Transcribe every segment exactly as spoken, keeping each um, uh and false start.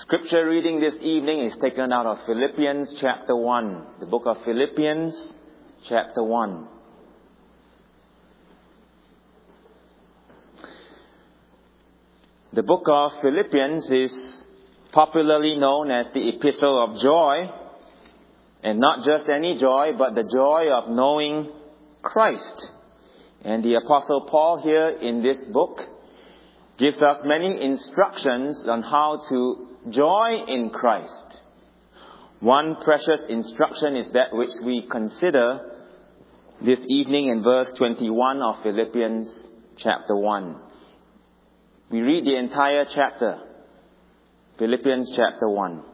Scripture reading this evening is taken out of Philippians chapter one. The book of Philippians chapter one. The book of Philippians is popularly known as the Epistle of Joy. And not just any joy, but the joy of knowing Christ. And the Apostle Paul here in this book gives us many instructions on how to joy in Christ. One precious instruction is that which we consider this evening in verse twenty-one of Philippians chapter one. We read the entire chapter, Philippians chapter one.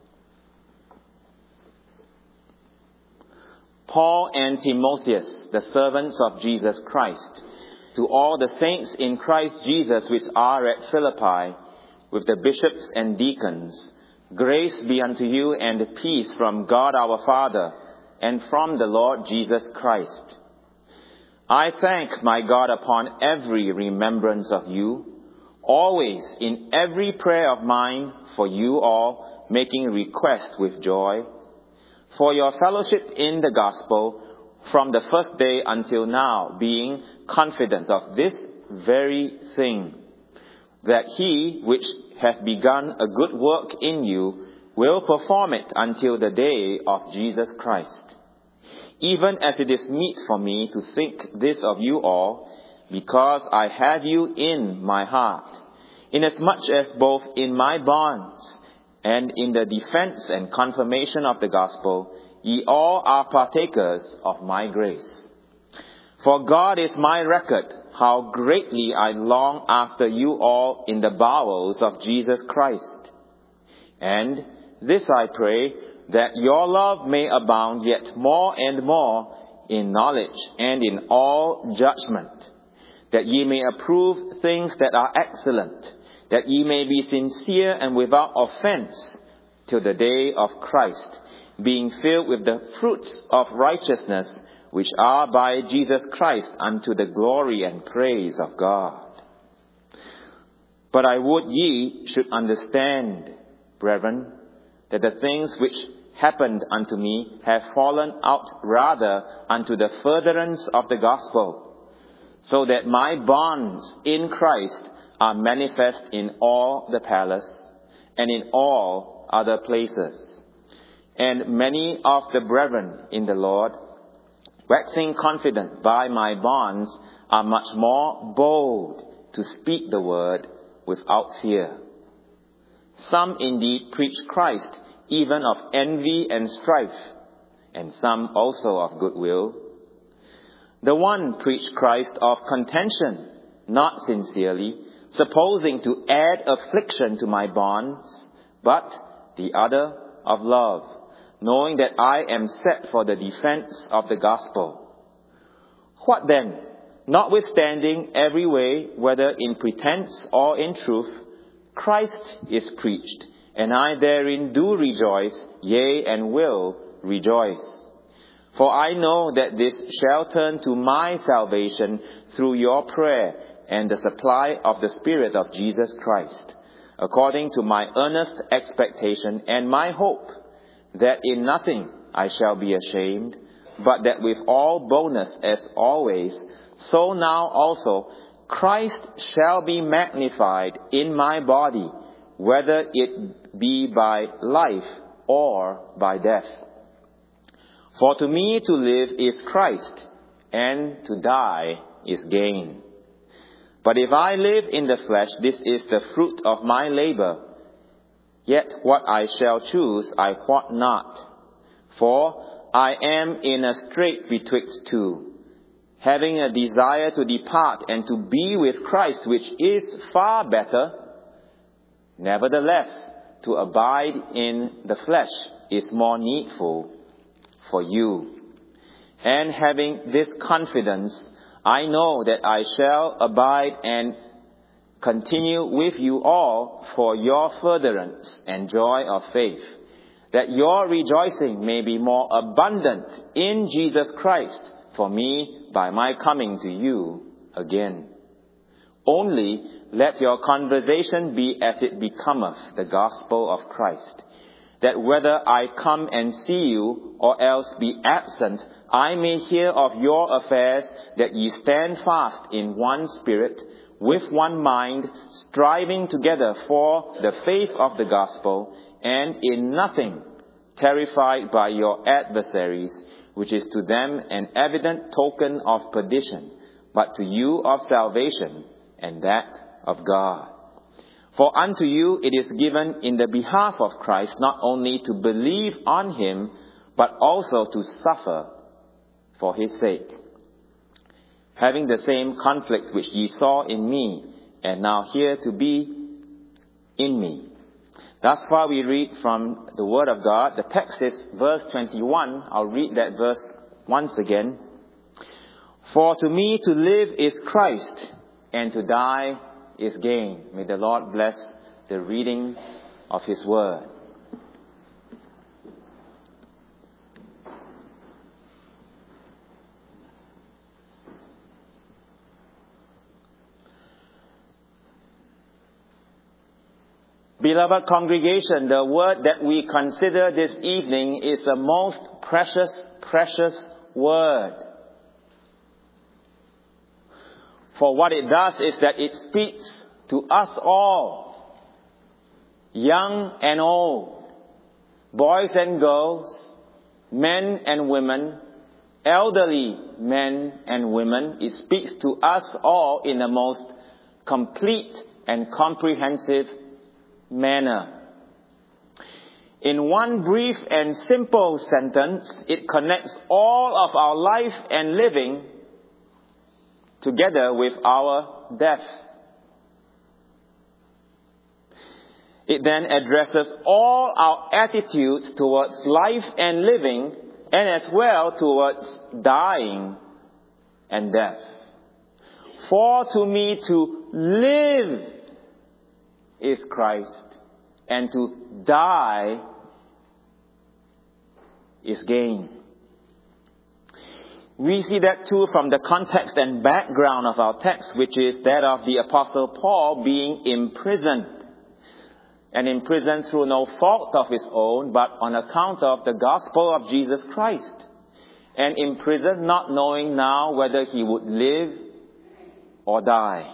Paul and Timotheus, the servants of Jesus Christ, to all the saints in Christ Jesus which are at Philippi, with the bishops and deacons, grace be unto you and peace from God our Father and from the Lord Jesus Christ. I thank my God upon every remembrance of you, always in every prayer of mine for you all, making request with joy, for your fellowship in the gospel from the first day until now, being confident of this very thing, that he which hath begun a good work in you will perform it until the day of Jesus Christ. Even as it is meet for me to think this of you all, because I have you in my heart, inasmuch as both in my bonds and in the defense and confirmation of the gospel, ye all are partakers of my grace. For God is my record, how greatly I long after you all in the bowels of Jesus Christ. And this I pray, that your love may abound yet more and more in knowledge and in all judgment, that ye may approve things that are excellent, that ye may be sincere and without offense till the day of Christ, being filled with the fruits of righteousness, which are by Jesus Christ unto the glory and praise of God. But I would ye should understand, brethren, that the things which happened unto me have fallen out rather unto the furtherance of the gospel, so that my bonds in Christ are manifest in all the palace and in all other places. And many of the brethren in the Lord, waxing confident by my bonds, are much more bold to speak the word without fear. Some indeed preach Christ, even of envy and strife, and some also of goodwill. The one preached Christ of contention, not sincerely, supposing to add affliction to my bonds, but the other of love, knowing that I am set for the defense of the gospel. What then? Notwithstanding every way, whether in pretense or in truth, Christ is preached, and I therein do rejoice, yea, and will rejoice. For I know that this shall turn to my salvation through your prayer and the supply of the Spirit of Jesus Christ, according to my earnest expectation and my hope, that in nothing I shall be ashamed, but that with all boldness as always, so now also Christ shall be magnified in my body, whether it be by life or by death. For to me to live is Christ, and to die is gain. But if I live in the flesh, this is the fruit of my labor. Yet what I shall choose I wot not. For I am in a strait betwixt two, having a desire to depart and to be with Christ, which is far better. Nevertheless, to abide in the flesh is more needful for you. And having this confidence, I know that I shall abide and continue with you all for your furtherance and joy of faith, that your rejoicing may be more abundant in Jesus Christ for me by my coming to you again. Only let your conversation be as it becometh the gospel of Christ, that whether I come and see you or else be absent, I may hear of your affairs, that ye stand fast in one spirit, with one mind, striving together for the faith of the gospel, and in nothing terrified by your adversaries, which is to them an evident token of perdition, but to you of salvation, and that of God. For unto you it is given in the behalf of Christ not only to believe on him, but also to suffer for his sake, having the same conflict which ye saw in me, and now hear to be in me. Thus far we read from the Word of God. The text is verse twenty-one. I'll read that verse once again. For to me to live is Christ, and to die is gain. May the Lord bless the reading of His Word. Beloved congregation, the word that we consider this evening is a most precious, precious word. For what it does is that it speaks to us all, young and old, boys and girls, men and women, elderly men and women. It speaks to us all in the most complete and comprehensive manner. In one brief and simple sentence, it connects all of our life and living together with our death. It then addresses all our attitudes towards life and living, and as well towards dying and death. For to me to live is Christ, and to die is gain. We see that too from the context and background of our text, which is that of the Apostle Paul being imprisoned. And imprisoned through no fault of his own, but on account of the gospel of Jesus Christ. And imprisoned not knowing now whether he would live or die.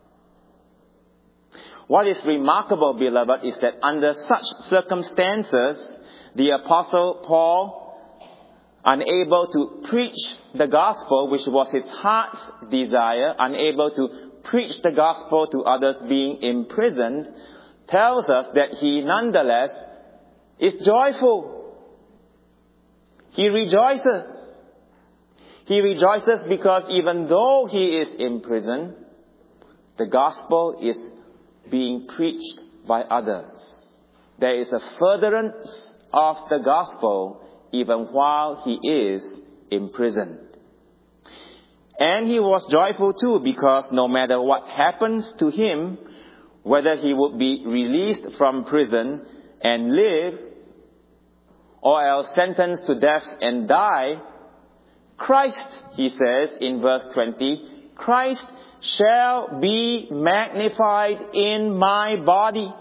What is remarkable, beloved, is that under such circumstances, the Apostle Paul, unable to preach the gospel, which was his heart's desire, unable to preach the gospel to others being imprisoned, tells us that he nonetheless is joyful. He rejoices. He rejoices because even though he is in prison, the gospel is being preached by others. There is a furtherance of the gospel even while he is imprisoned. And he was joyful too, because no matter what happens to him, whether he would be released from prison and live, or else sentenced to death and die, Christ, he says in verse twenty, Christ shall be magnified in my body,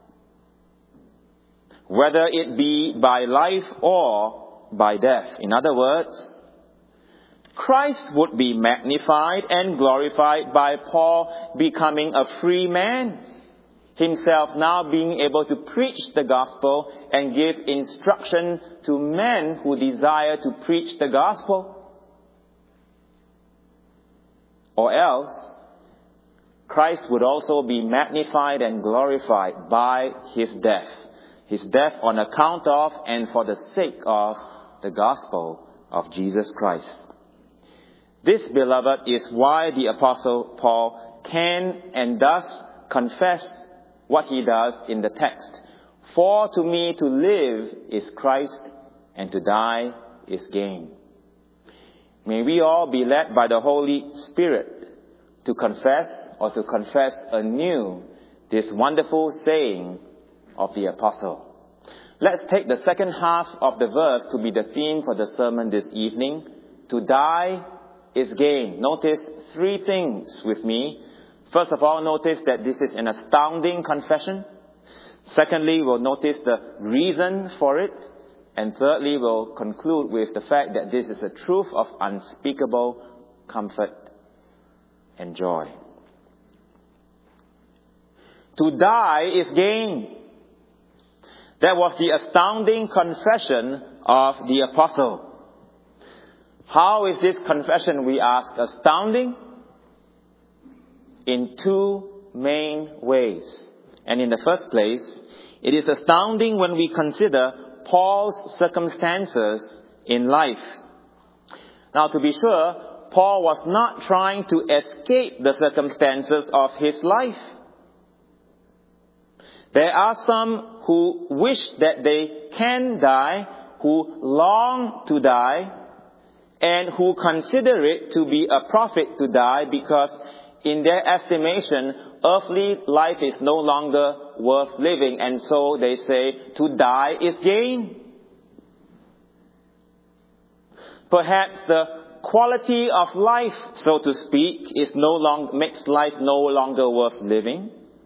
whether it be by life or by death. In other words, Christ would be magnified and glorified by Paul becoming a free man, himself now being able to preach the gospel and give instruction to men who desire to preach the gospel. Or else, Christ would also be magnified and glorified by his death. His death on account of and for the sake of the gospel of Jesus Christ. This, beloved, is why the Apostle Paul can and does confess what he does in the text. For to me to live is Christ, and to die is gain. May we all be led by the Holy Spirit to confess or to confess anew this wonderful saying of the Apostle. Let's take the second half of the verse to be the theme for the sermon this evening. To die is gain. Notice three things with me. First of all, notice that this is an astounding confession. Secondly, we'll notice the reason for it. And thirdly, we'll conclude with the fact that this is a truth of unspeakable comfort and joy. To die is gain. That was the astounding confession of the apostle. How is this confession, we ask, astounding? In two main ways. And in the first place, it is astounding when we consider Paul's circumstances in life. Now, to be sure, Paul was not trying to escape the circumstances of his life. There are some who wish that they can die, who long to die, and who consider it to be a profit to die because in their estimation, earthly life is no longer worth living, and so they say to die is gain. Perhaps the quality of life, so to speak, is no long, makes life no longer worth living.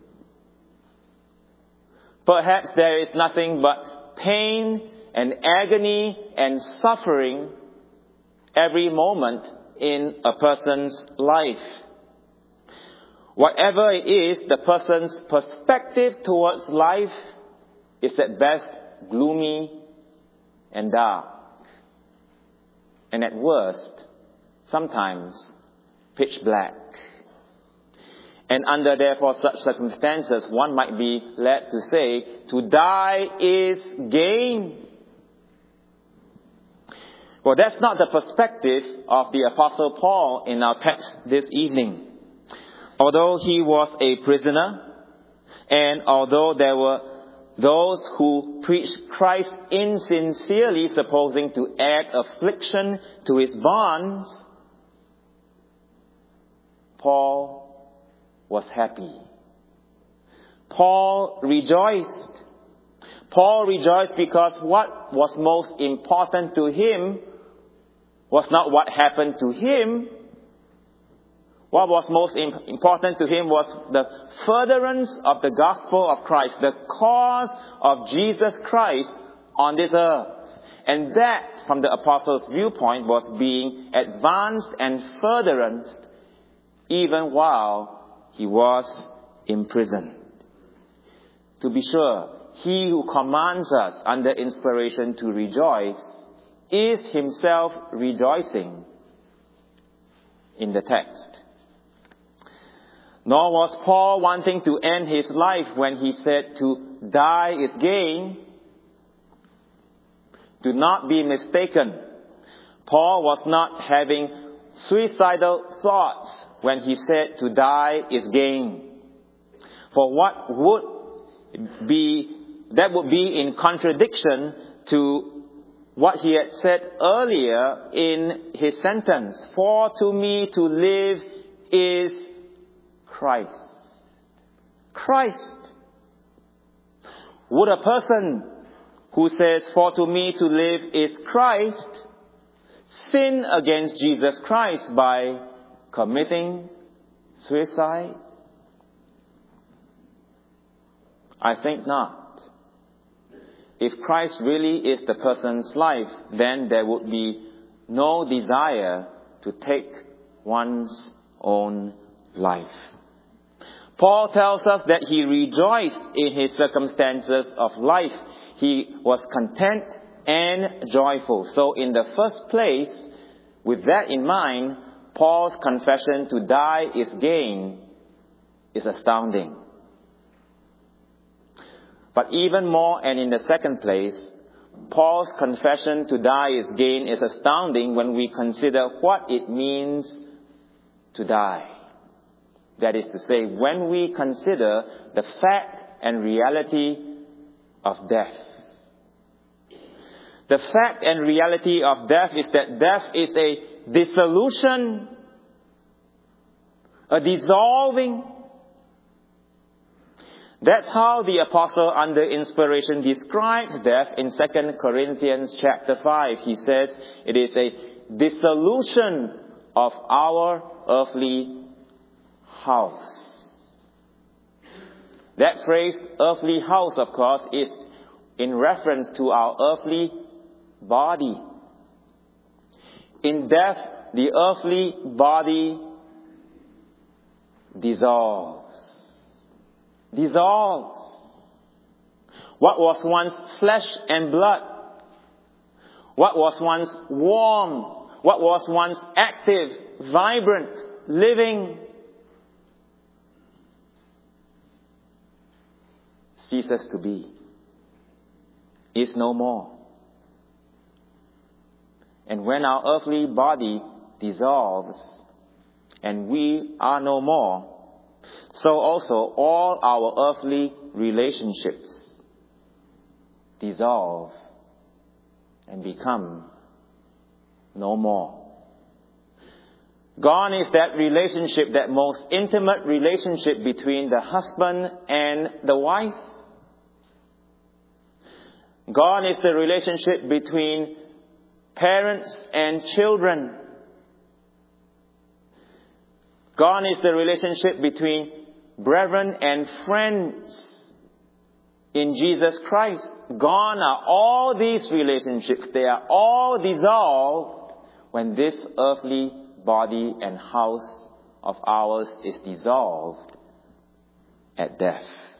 Perhaps there is nothing but pain and agony and suffering every moment in a person's life. Whatever it is, the person's perspective towards life is at best gloomy and dark. And at worst, sometimes pitch black. And under therefore such circumstances, one might be led to say, to die is gain. Well, that's not the perspective of the Apostle Paul in our text this evening. Although he was a prisoner, and although there were those who preached Christ insincerely, supposing to add affliction to his bonds, Paul was happy. Paul rejoiced. Paul rejoiced because what was most important to him was not what happened to him. What was most important to him was the furtherance of the gospel of Christ, the cause of Jesus Christ on this earth. And that, from the apostles' viewpoint, was being advanced and furthered even while he was imprisoned. To be sure, he who commands us under inspiration to rejoice is himself rejoicing in the text. Nor was Paul wanting to end his life when he said to die is gain. Do not be mistaken. Paul was not having suicidal thoughts when he said to die is gain. For what would be, that would be in contradiction to what he had said earlier in his sentence. For to me to live is Christ. Christ. Would a person who says, for to me to live is Christ, sin against Jesus Christ by committing suicide? I think not. If Christ really is the person's life, then there would be no desire to take one's own life. Paul tells us that he rejoiced in his circumstances of life. He was content and joyful. So in the first place, with that in mind, Paul's confession to die is gain is astounding. But even more, and in the second place, Paul's confession to die is gain is astounding when we consider what it means to die. That is to say, when we consider the fact and reality of death. The fact and reality of death is that death is a dissolution, a dissolving. That's how the apostle under inspiration describes death in Second Corinthians chapter five. He says it is a dissolution of our earthly house. That phrase, earthly house, of course, is in reference to our earthly body. In death, the earthly body dissolves. Dissolves. What was once flesh and blood, what was once warm, what was once active, vibrant, living, ceases to be, is no more. And when our earthly body dissolves and we are no more, so also all our earthly relationships dissolve and become no more. Gone is that relationship, that most intimate relationship between the husband and the wife. Gone is the relationship between parents and children. Gone is the relationship between brethren and friends in Jesus Christ. Gone are all these relationships. They are all dissolved when this earthly body and house of ours is dissolved at death.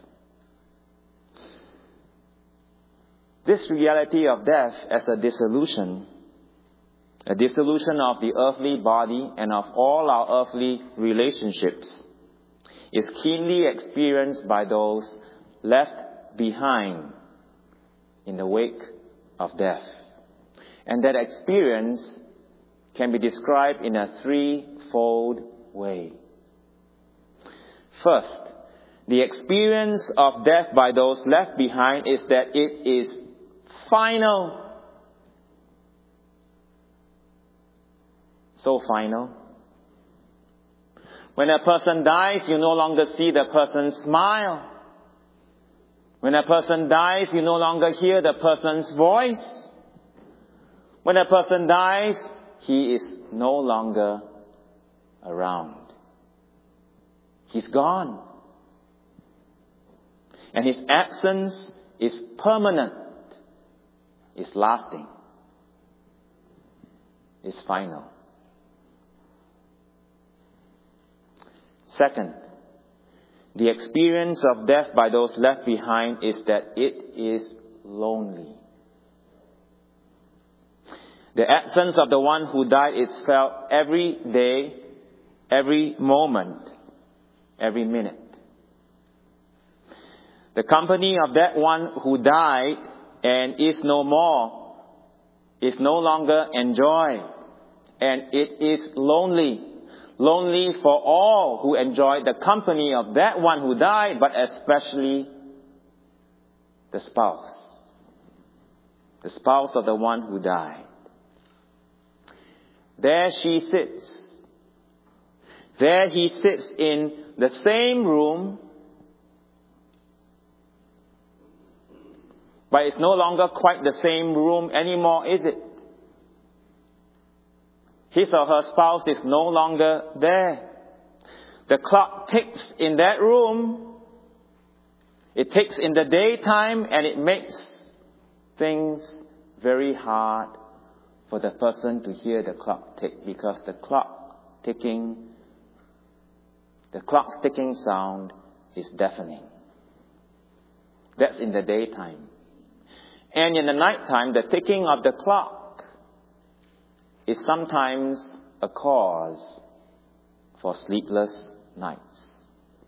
This reality of death as a dissolution, a dissolution of the earthly body and of all our earthly relationships, is keenly experienced by those left behind in the wake of death. And that experience can be described in a threefold way. First, the experience of death by those left behind is that it is final. So final. When a person dies, you no longer see the person smile. When a person dies, you no longer hear the person's voice. When a person dies, he is no longer around. He's gone. And his absence is permanent, is lasting, is final. Second, the experience of death by those left behind is that it is lonely. The absence of the one who died is felt every day, every moment, every minute. The company of that one who died and is no more is no longer enjoyed, and it is lonely. Lonely for all who enjoyed the company of that one who died, but especially the spouse. The spouse of the one who died. There she sits. There he sits in the same room, but it's no longer quite the same room anymore, is it? His or her spouse is no longer there. The clock ticks in that room. It ticks in the daytime, and it makes things very hard for the person to hear the clock tick, because the clock ticking, the clock's ticking sound is deafening. That's in the daytime. And in the nighttime, the ticking of the clock is sometimes a cause for sleepless nights.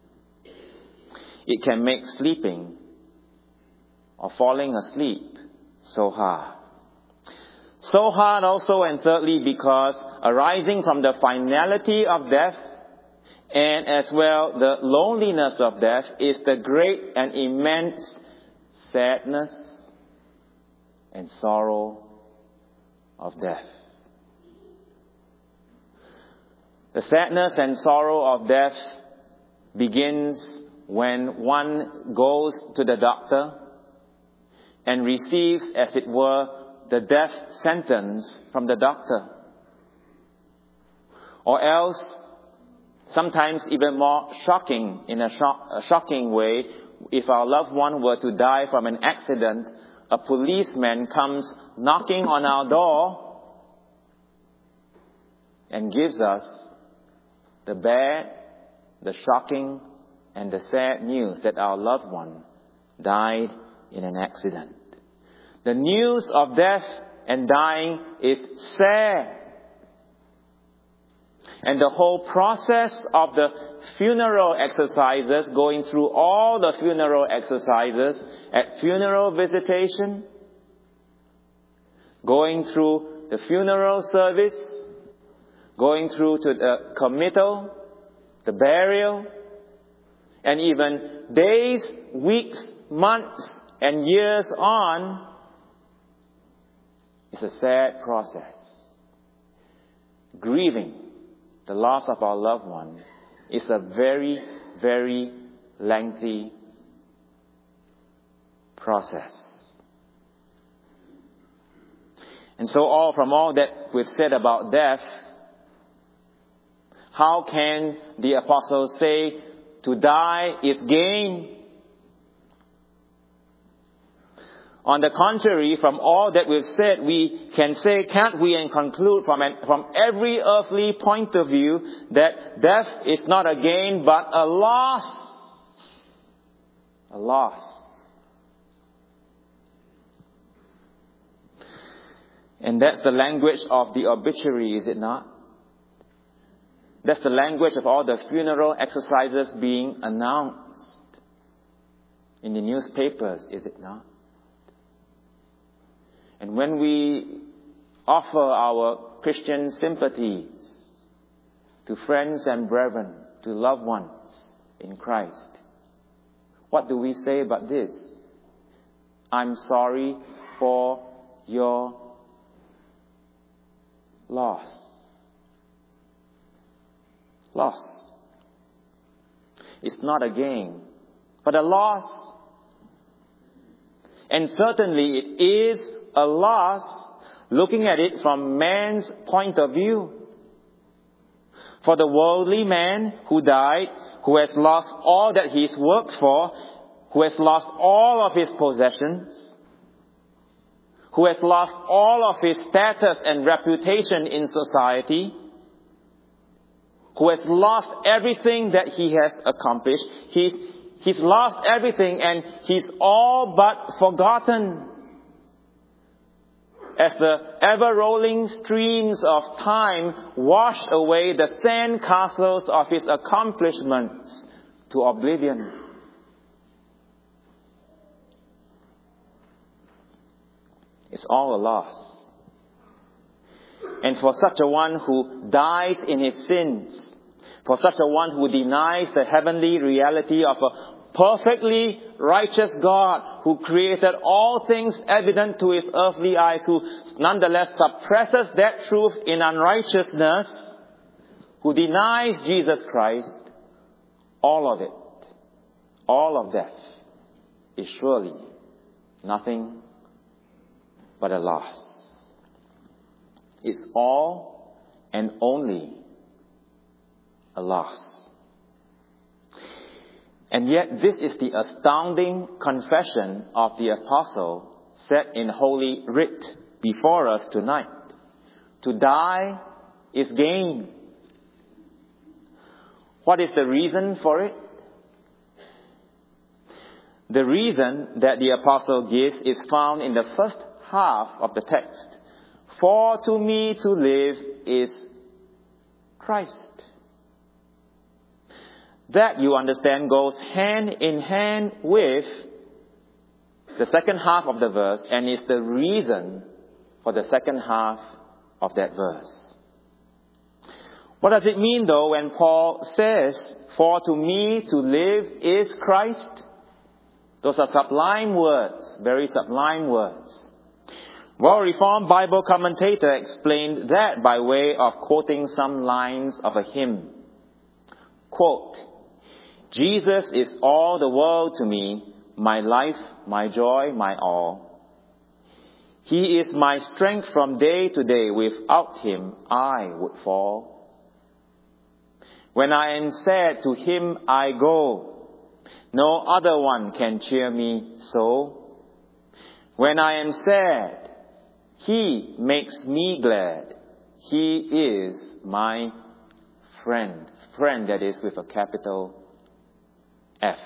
It can make sleeping or falling asleep so hard. So hard also, and thirdly, because arising from the finality of death and as well the loneliness of death is the great and immense sadness and sorrow of death. The sadness and sorrow of death begins when one goes to the doctor and receives, as it were, the death sentence from the doctor. Or else, sometimes even more shocking, in a, shock, a shocking way, if our loved one were to die from an accident, a policeman comes knocking on our door and gives us the bad, the shocking, and the sad news that our loved one died in an accident. The news of death and dying is sad. And the whole process of the funeral exercises, going through all the funeral exercises, at funeral visitation, going through the funeral service, going through to the committal, the burial, and even days, weeks, months, and years on, is a sad process. Grieving the loss of our loved one is a very, very lengthy process. And so all from all that we've said about death, how can the apostles say to die is gain? On the contrary, from all that we've said, we can say, can't we, and conclude from, an, from every earthly point of view that death is not a gain but a loss. A loss. And that's the language of the obituary, is it not? That's the language of all the funeral exercises being announced in the newspapers, is it not? And when we offer our Christian sympathies to friends and brethren, to loved ones in Christ, what do we say about this? I'm sorry for your loss. Loss. It's not a gain, but a loss. And certainly it is a loss, looking at it from man's point of view. For the worldly man who died, who has lost all that he's worked for, who has lost all of his possessions, who has lost all of his status and reputation in society, who has lost everything that he has accomplished, he's, he's lost everything and he's all but forgotten. As the ever-rolling streams of time wash away the sand castles of his accomplishments to oblivion. It's all a loss. And for such a one who died in his sins, for such a one who denies the heavenly reality of a perfectly righteous God who created all things evident to his earthly eyes, who nonetheless suppresses that truth in unrighteousness, who denies Jesus Christ, all of it, all of death is surely nothing but a loss. It's all and only a loss. And yet this is the astounding confession of the apostle set in Holy Writ before us tonight. To die is gain. What is the reason for it? The reason that the apostle gives is found in the first half of the text. For to me to live is Christ. That, you understand, goes hand in hand with the second half of the verse and is the reason for the second half of that verse. What does it mean, though, when Paul says, for to me to live is Christ? Those are sublime words, very sublime words. Well, Reformed Bible commentator explained that by way of quoting some lines of a hymn. Quote, Jesus is all the world to me, my life, my joy, my all. He is my strength from day to day. Without him, I would fall. When I am sad, to him I go. No other one can cheer me so. When I am sad, He makes me glad. He is my friend. Friend, that is with a capital F.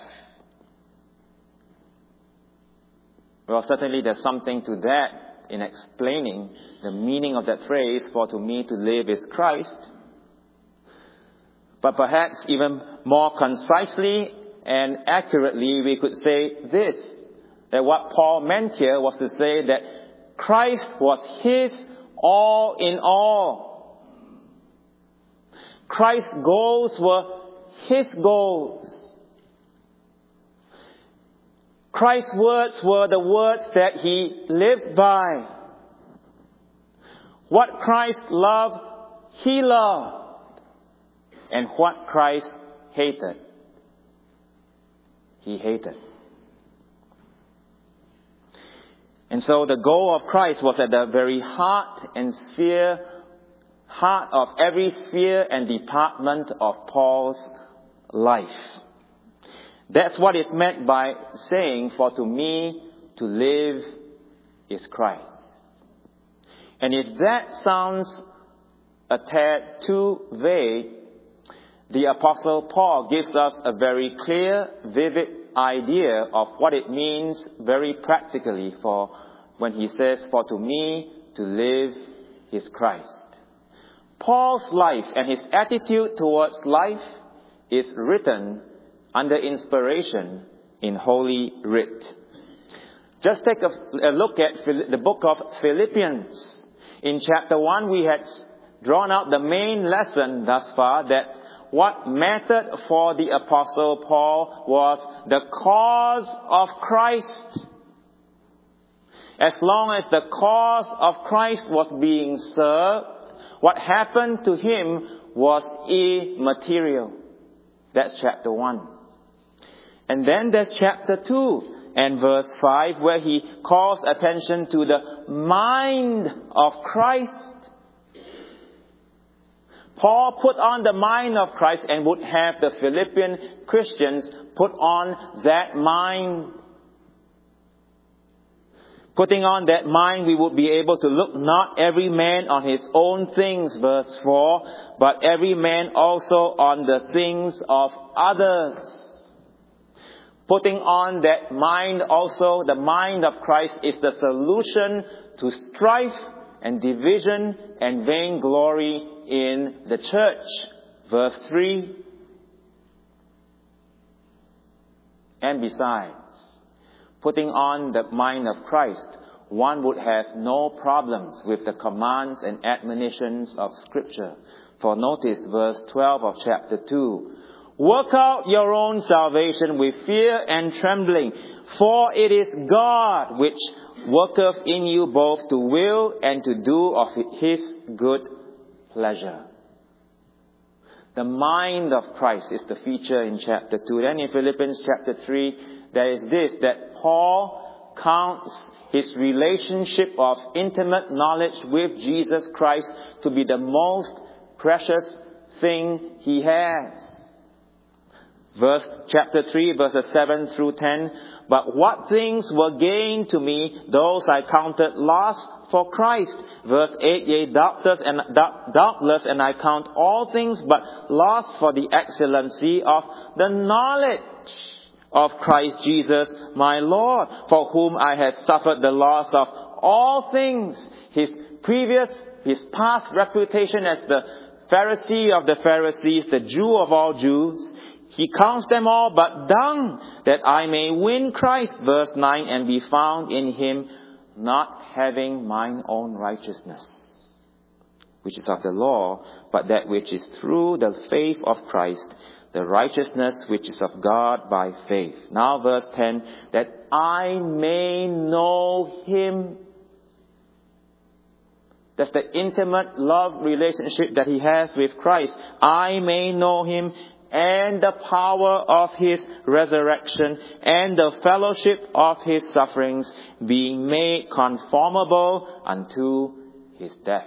Well, certainly there's something to that in explaining the meaning of that phrase, for to me to live is Christ. But perhaps even more concisely and accurately, we could say this, that what Paul meant here was to say that Christ was his all in all. Christ's goals were his goals. Christ's words were the words that he lived by. What Christ loved, he loved. And what Christ hated, he hated. And so the goal of Christ was at the very heart and sphere, heart of every sphere and department of Paul's life. That's what is meant by saying, for to me to live is Christ. And if that sounds a tad too vague, the Apostle Paul gives us a very clear, vivid idea of what it means very practically for when he says, for to me to live is Christ. Paul's life and his attitude towards life is written under inspiration in Holy Writ. Just take a, a look at the book of Philippians. In chapter one, we had drawn out the main lesson thus far, that what mattered for the Apostle Paul was the cause of Christ. As long as the cause of Christ was being served, what happened to him was immaterial. That's chapter one. And then there's chapter two and verse five, where he calls attention to the mind of Christ. Paul put on the mind of Christ and would have the Philippian Christians put on that mind. Putting on that mind, we would be able to look not every man on his own things, verse four, but every man also on the things of others. Putting on that mind also, the mind of Christ is the solution to strife and division and vainglory in the church. Verse three. And besides, putting on the mind of Christ, one would have no problems with the commands and admonitions of Scripture. For notice verse twelve of chapter two. Work out your own salvation with fear and trembling, for it is God which worketh in you both to will and to do of his good pleasure. The mind of Christ is the feature in chapter two. Then in Philippians chapter three, there is this, that Paul counts his relationship of intimate knowledge with Jesus Christ to be the most precious thing he has. Verse chapter three, verses seven through ten. But what things were gained to me, those I counted loss for Christ. Verse eight, yea, doubtless and, doubtless, and I count all things but loss for the excellency of the knowledge of Christ Jesus my Lord, for whom I have suffered the loss of all things. His previous, his past reputation as the Pharisee of the Pharisees, the Jew of all Jews, he counts them all but dung, that I may win Christ. Verse nine, and be found in him, not having mine own righteousness, which is of the law, but that which is through the faith of Christ, the righteousness which is of God by faith. Now verse ten, that I may know him. That's the intimate love relationship that he has with Christ. I may know him, and the power of his resurrection, and the fellowship of his sufferings, being made conformable unto his death.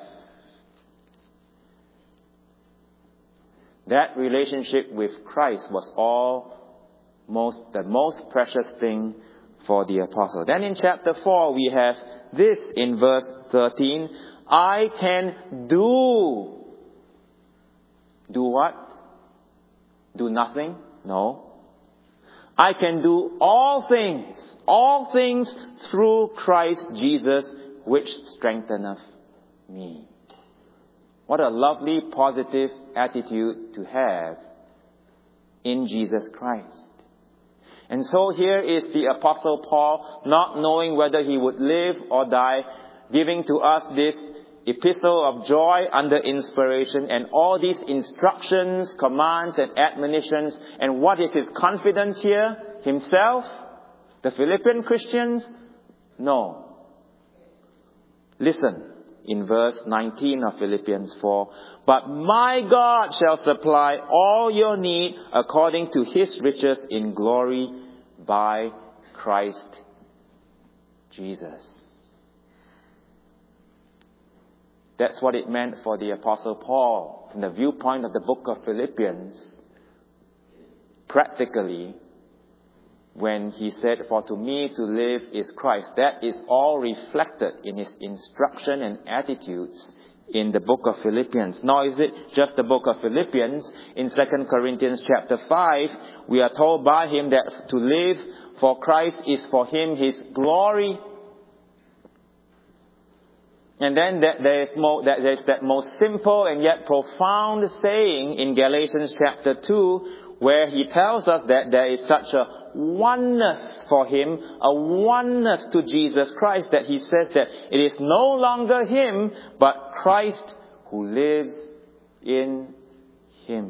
That relationship with Christ was all most, the most precious thing for the apostle. Then in chapter four, we have this in verse thirteen. I can do. Do what? Do nothing? No. I can do all things. All things through Christ Jesus, which strengtheneth me. What a lovely, positive attitude to have in Jesus Christ. And so here is the Apostle Paul, not knowing whether he would live or die, giving to us this epistle of joy under inspiration and all these instructions, commands and admonitions. And what is his confidence here? Himself? The Philippian Christians? No. Listen in verse nineteen of Philippians four. But my God shall supply all your need according to His riches in glory by Christ Jesus. That's what it meant for the Apostle Paul. From the viewpoint of the book of Philippians, practically, when he said, for to me to live is Christ, that is all reflected in his instruction and attitudes in the book of Philippians. Nor is it just the book of Philippians. In Second Corinthians chapter five, we are told by him that to live for Christ is for him his glory. And then that there is more, that there is that most simple and yet profound saying in Galatians chapter two, where he tells us that there is such a oneness for him, a oneness to Jesus Christ, that he says that it is no longer him, but Christ who lives in him.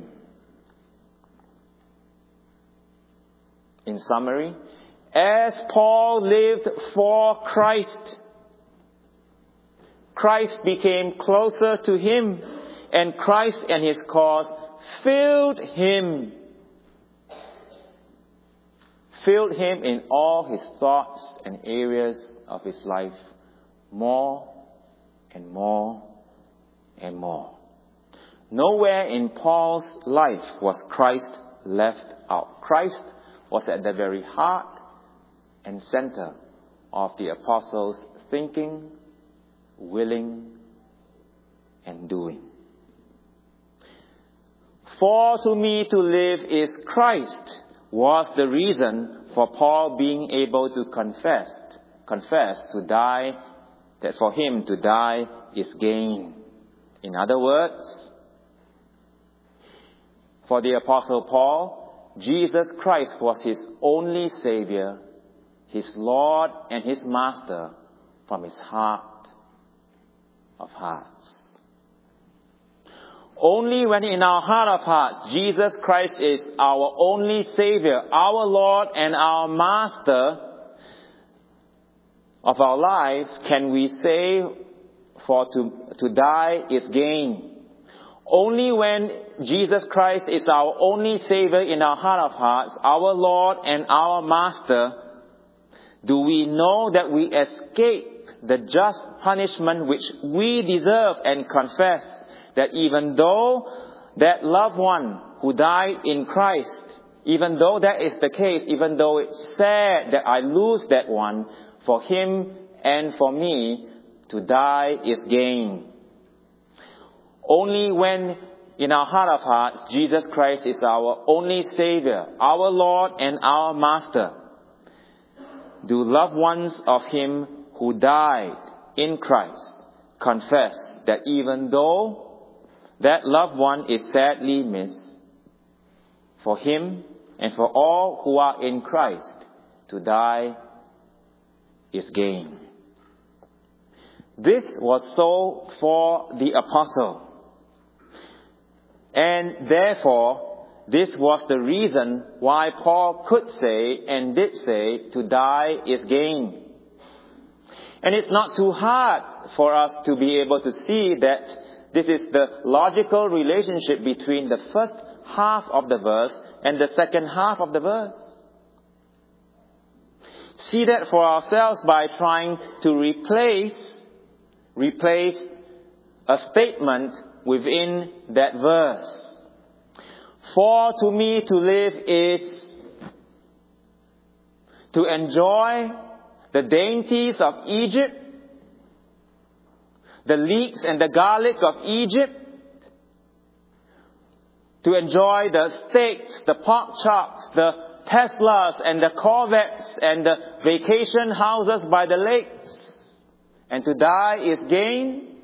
In summary, as Paul lived for Christ, Christ became closer to him, and Christ and his cause filled him. Filled him in all his thoughts and areas of his life more and more and more. Nowhere in Paul's life was Christ left out. Christ was at the very heart and center of the apostles' thinking, willing, and doing. For to me to live is Christ was the reason for Paul being able to confess, confess to die, that for him to die is gain. In other words, for the Apostle Paul, Jesus Christ was his only Savior, his Lord and his Master from his heart of hearts. Only when in our heart of hearts, Jesus Christ is our only Savior, our Lord and our Master of our lives, can we say, for to, to die is gain. Only when Jesus Christ is our only Savior in our heart of hearts, our Lord and our Master, do we know that we escape the just punishment which we deserve, and confess that even though that loved one who died in Christ, even though that is the case, even though it's sad that I lose that one, for him and for me, to die is gain. Only when in our heart of hearts, Jesus Christ is our only Savior, our Lord and our Master, do loved ones of him who died in Christ confess that even though that loved one is sadly missed, for him and for all who are in Christ, to die is gain. This was so for the apostle. And therefore, this was the reason why Paul could say and did say, to die is gain. And it's not too hard for us to be able to see that this is the logical relationship between the first half of the verse and the second half of the verse. See that for ourselves by trying to replace, replace a statement within that verse. For to me to live is to enjoy the dainties of Egypt, the leeks and the garlic of Egypt, to enjoy the steaks, the pork chops, the Teslas and the Corvettes and the vacation houses by the lakes, and to die is gain?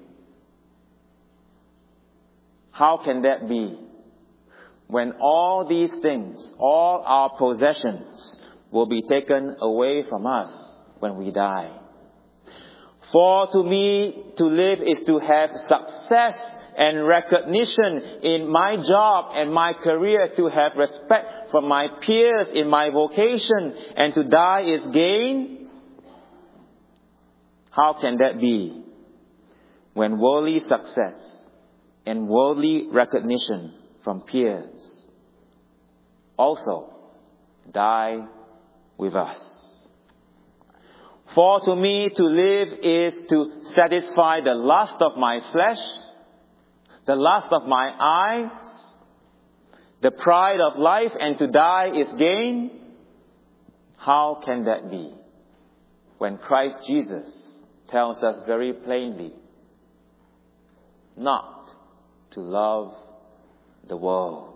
How can that be? When all these things, all our possessions, will be taken away from us when we die. For to me, to live is to have success and recognition in my job and my career, to have respect from my peers in my vocation, and to die is gain? How can that be when worldly success and worldly recognition from peers also die with us? For to me to live is to satisfy the lust of my flesh, the lust of my eyes, the pride of life, and to die is gain? How can that be when Christ Jesus tells us very plainly not to love the world?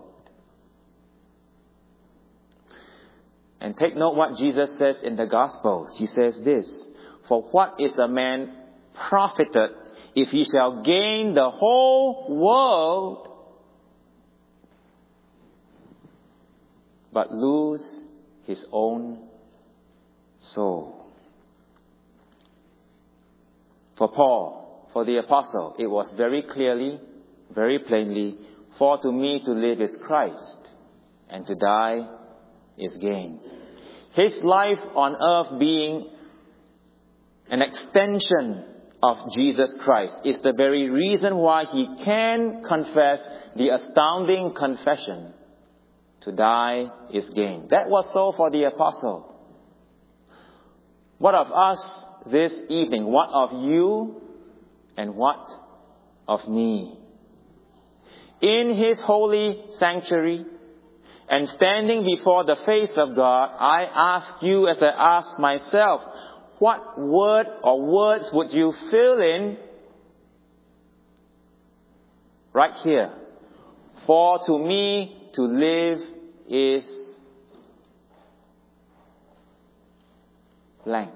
And take note what Jesus says in the Gospels. He says this, "For what is a man profited if he shall gain the whole world, but lose his own soul?" For Paul, for the apostle, it was very clearly, very plainly, "For to me to live is Christ, and to die is gain." His life on earth being an extension of Jesus Christ is the very reason why he can confess the astounding confession, "To die is gain." That was so for the apostle. What of us this evening? What of you and what of me? In his holy sanctuary and standing before the face of God, I ask you as I ask myself, what word or words would you fill in right here? For to me to live is blank.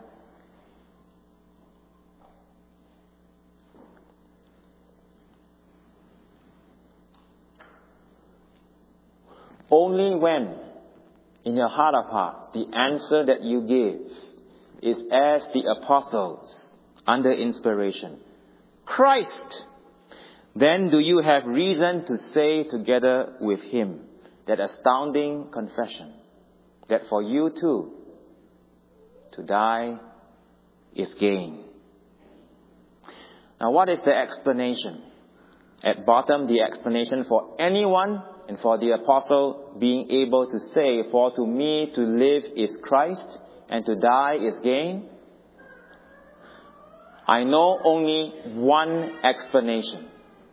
Only when, in your heart of hearts, the answer that you give is as the apostles under inspiration, "Christ," then do you have reason to say together with him that astounding confession, that for you too, to die is gain. Now, what is the explanation? At bottom, the explanation for anyone and for the apostle being able to say, "For to me to live is Christ, and to die is gain," I know only one explanation.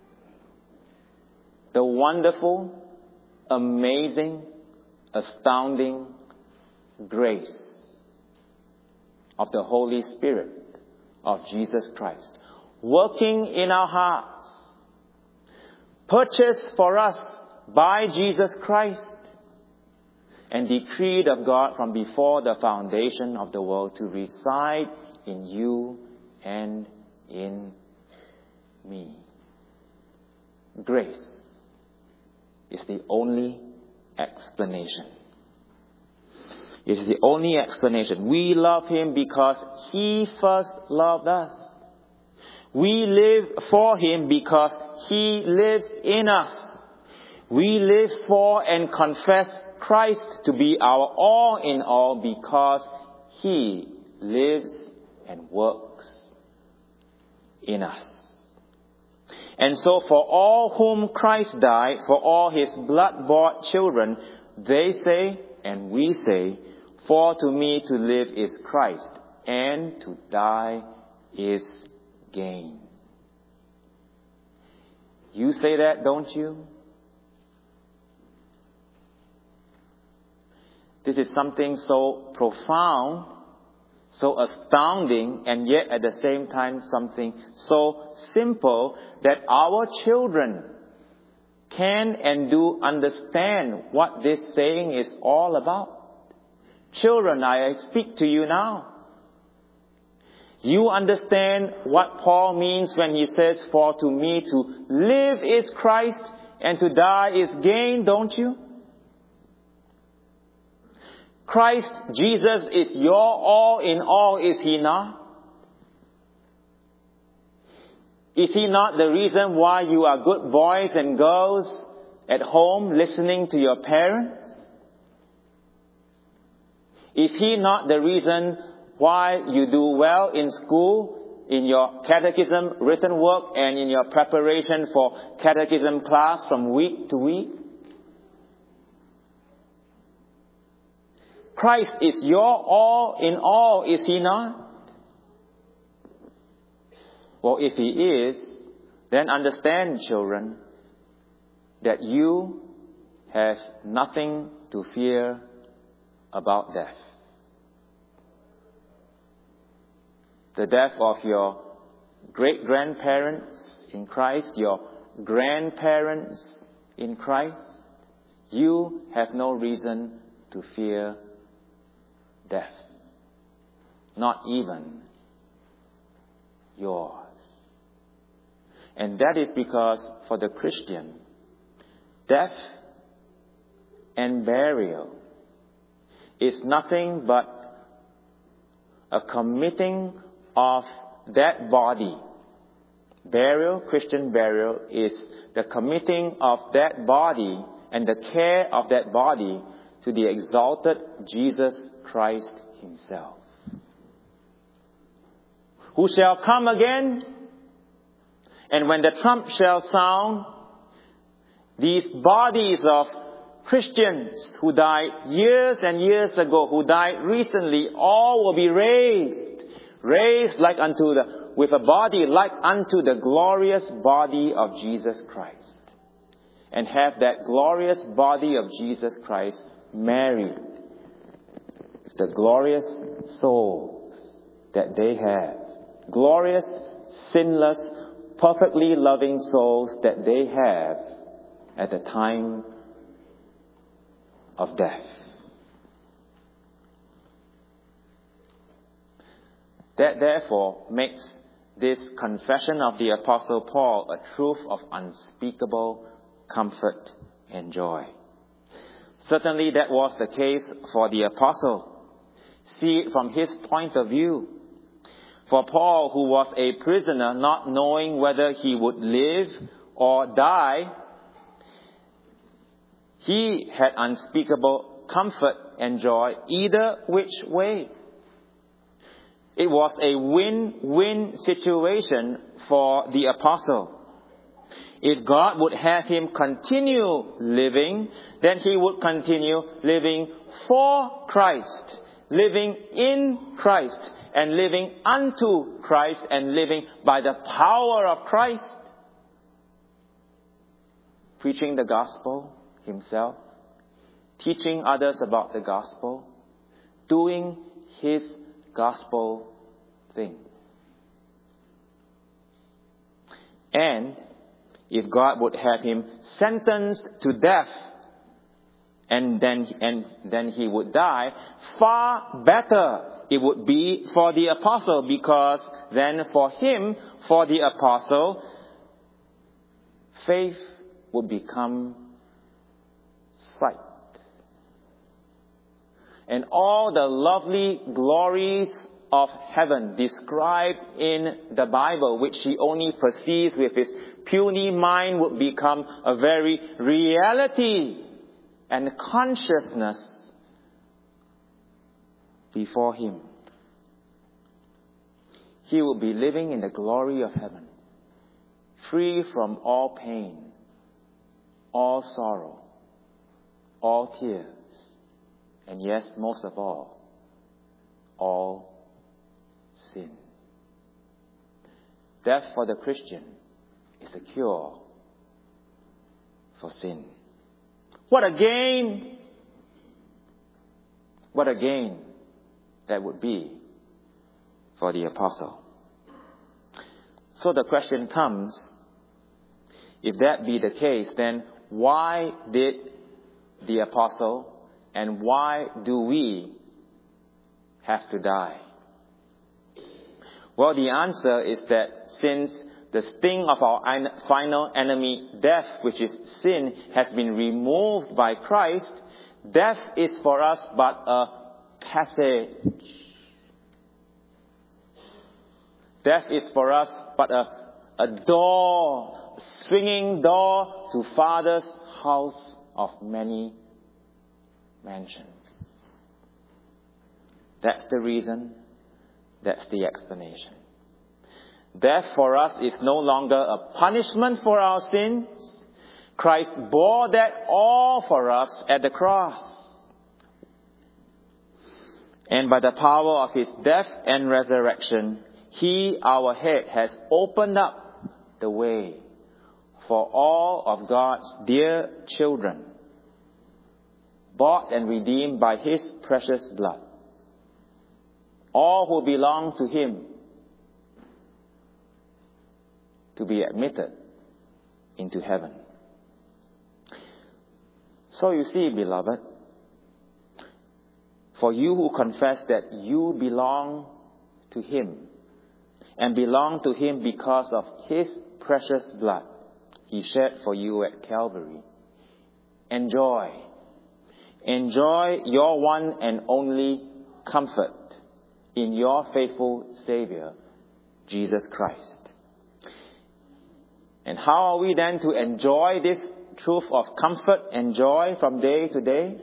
The wonderful, amazing, astounding grace of the Holy Spirit of Jesus Christ, working in our hearts, purchased for us by Jesus Christ, and decreed of God from before the foundation of the world to reside in you and in me. Grace is the only explanation. It is the only explanation. We love him because he first loved us. We live for him because he lives in us. We live for and confess Christ to be our all in all because he lives and works in us. And so for all whom Christ died, for all his blood-bought children, they say, and we say, "For to me to live is Christ, and to die is gain." You say that, don't you? This is something so profound, so astounding, and yet at the same time something so simple that our children can and do understand what this saying is all about. Children, I speak to you now. You understand what Paul means when he says, "For to me to live is Christ and to die is gain," don't you? Christ Jesus is your all in all, is He not? Is He not the reason why you are good boys and girls at home listening to your parents? Is He not the reason why you do well in school, in your catechism written work, and in your preparation for catechism class from week to week? Christ is your all in all, is He not? Well, if He is, then understand, children, that you have nothing to fear about death. The death of your great-grandparents in Christ, your grandparents in Christ, you have no reason to fear death. Not even yours. And that is because for the Christian, death and burial is nothing but a committing of that body. Burial, Christian burial, is the committing of that body and the care of that body to the exalted Jesus Christ Himself, who shall come again, and when the trump shall sound, these bodies of Christians who died years and years ago, who died recently, all will be raised, raised like unto the, with a body like unto the glorious body of Jesus Christ, and have that glorious body of Jesus Christ married with the glorious souls that they have, glorious, sinless, perfectly loving souls that they have at the time of death. That therefore makes this confession of the Apostle Paul a truth of unspeakable comfort and joy. Certainly that was the case for the Apostle. See it from his point of view. For Paul, who was a prisoner, not knowing whether he would live or die, he had unspeakable comfort and joy either which way. It was a win-win situation for the Apostle. If God would have him continue living, then he would continue living for Christ, living in Christ, and living unto Christ, and living by the power of Christ. Preaching the gospel himself, teaching others about the gospel, doing his gospel thing. And if God would have him sentenced to death, and then and then he would die, far better it would be for the apostle, because then for him, for the apostle, faith would become sight. And all the lovely glories of heaven described in the Bible, which he only perceives with his puny mind, would become a very reality and consciousness before him. He will be living in the glory of heaven, free from all pain, all sorrow, all tears, and yes, most of all, all sin. Death for the Christian is a cure for sin. What a gain! What a gain that would be for the apostle. So the question comes, if that be the case, then why did the apostle and why do we have to die? Well, the answer is that since the sting of our final enemy, death, which is sin, has been removed by Christ, death is for us but a passage. Death is for us but a, a door, a swinging door to Father's house of many mansions. That's the reason. That's the explanation. Death for us is no longer a punishment for our sins. Christ bore that all for us at the cross. And by the power of His death and resurrection, He, our head, has opened up the way for all of God's dear children, bought and redeemed by His precious blood. All who belong to Him to be admitted into heaven. So you see, beloved, for you who confess that you belong to Him and belong to Him because of His precious blood He shed for you at Calvary, enjoy, enjoy your one and only comfort in your faithful Savior, Jesus Christ. And how are we then to enjoy this truth of comfort and joy from day to day?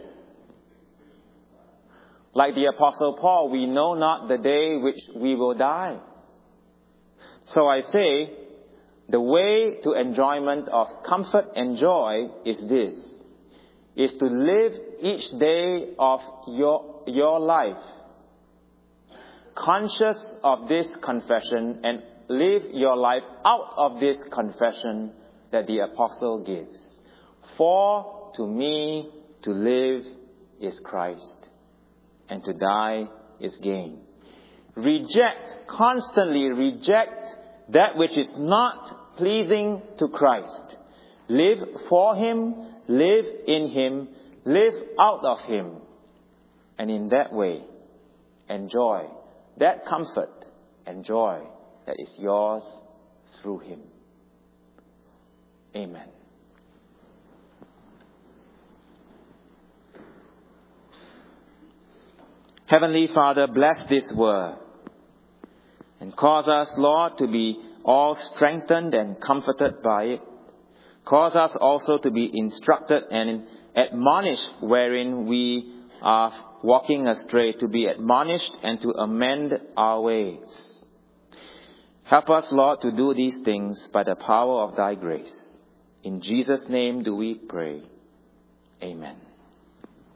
Like the Apostle Paul, we know not the day which we will die. So I say, the way to enjoyment of comfort and joy is this, is to live each day of your, your life conscious of this confession and live your life out of this confession that the apostle gives. For to me to live is Christ, and to die is gain. Reject, constantly reject that which is not pleasing to Christ. Live for Him, live in Him, live out of Him. And in that way, enjoy that comfort and joy that is yours through Him. Amen. Heavenly Father, bless this word and cause us, Lord, to be all strengthened and comforted by it. Cause us also to be instructed and admonished wherein we are walking astray, to be admonished and to amend our ways. Help us, Lord, to do these things by the power of Thy grace. In Jesus' name do we pray. Amen.